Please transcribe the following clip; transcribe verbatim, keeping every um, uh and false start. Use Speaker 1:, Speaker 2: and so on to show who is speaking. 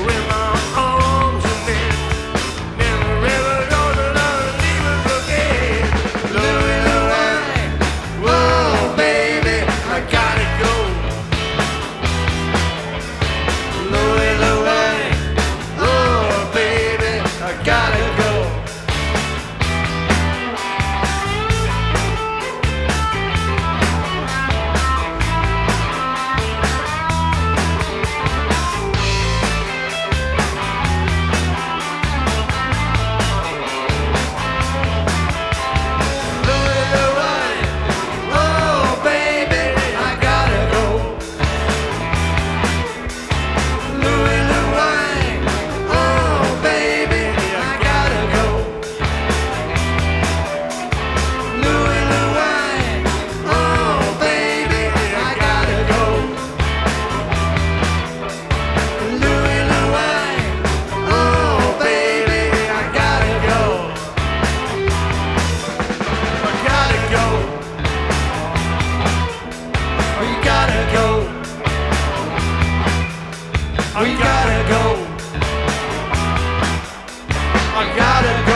Speaker 1: with my arms and then never ever gonna love leave us again. Louis Louis, whoa baby, I gotta go. Louis Louis, oh baby, I gotta go. We gotta go. I gotta go.